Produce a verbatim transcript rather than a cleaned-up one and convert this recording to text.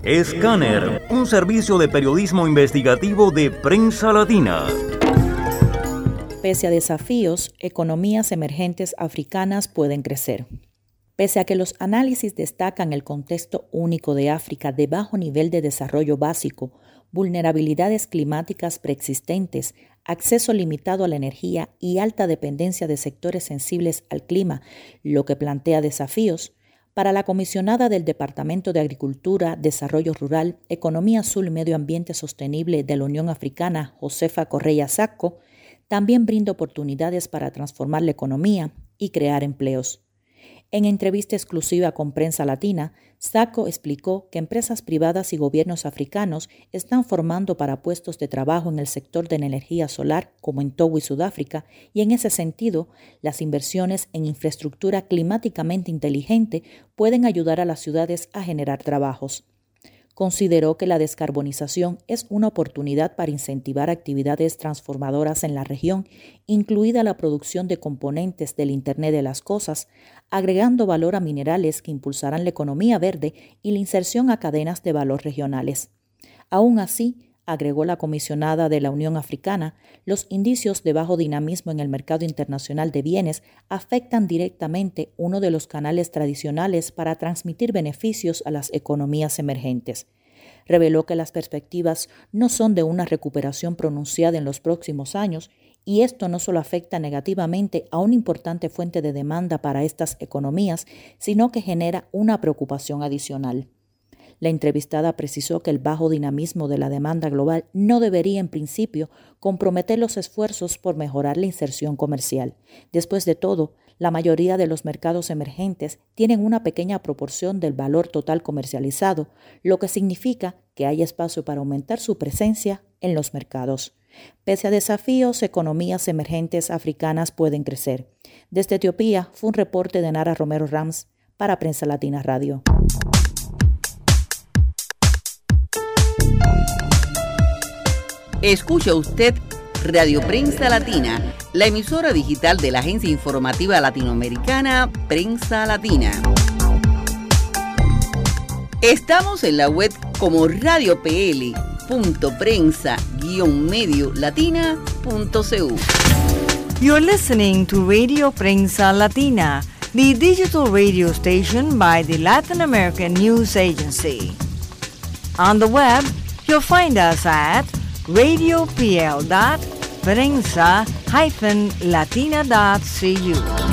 Escáner, un servicio de periodismo investigativo de Prensa Latina. Pese a desafíos, economías emergentes africanas pueden crecer. Pese a que los análisis destacan el contexto único de África de bajo nivel de desarrollo básico, vulnerabilidades climáticas preexistentes, acceso limitado a la energía y alta dependencia de sectores sensibles al clima, lo que plantea desafíos, para la comisionada del Departamento de Agricultura, Desarrollo Rural, Economía Azul y Medio Ambiente Sostenible de la Unión Africana, Josefa Correia Sacco, también brinda oportunidades para transformar la economía y crear empleos. En entrevista exclusiva con Prensa Latina, Sacco explicó que empresas privadas y gobiernos africanos están formando para puestos de trabajo en el sector de la energía solar, como en Togo y Sudáfrica, y en ese sentido, las inversiones en infraestructura climáticamente inteligente pueden ayudar a las ciudades a generar trabajos. Consideró que la descarbonización es una oportunidad para incentivar actividades transformadoras en la región, incluida la producción de componentes del Internet de las Cosas, agregando valor a minerales que impulsarán la economía verde y la inserción a cadenas de valor regionales. Aún así, agregó la comisionada de la Unión Africana, los indicios de bajo dinamismo en el mercado internacional de bienes afectan directamente uno de los canales tradicionales para transmitir beneficios a las economías emergentes. Reveló que las perspectivas no son de una recuperación pronunciada en los próximos años y esto no solo afecta negativamente a una importante fuente de demanda para estas economías, sino que genera una preocupación adicional. La entrevistada precisó que el bajo dinamismo de la demanda global no debería, en principio, comprometer los esfuerzos por mejorar la inserción comercial. Después de todo, la mayoría de los mercados emergentes tienen una pequeña proporción del valor total comercializado, lo que significa que hay espacio para aumentar su presencia en los mercados. Pese a desafíos, economías emergentes africanas pueden crecer. Desde Etiopía, fue un reporte de Nara Romero Rams para Prensa Latina Radio. Escucha usted Radio Prensa Latina, la emisora digital de la agencia informativa latinoamericana Prensa Latina. Estamos en la web como radio p l punto prensa guion medio latina punto c u. You're listening to Radio Prensa Latina, the digital radio station by the Latin American News Agency. On the web, you'll find us at radio p l dot prensa dash latina dot c u.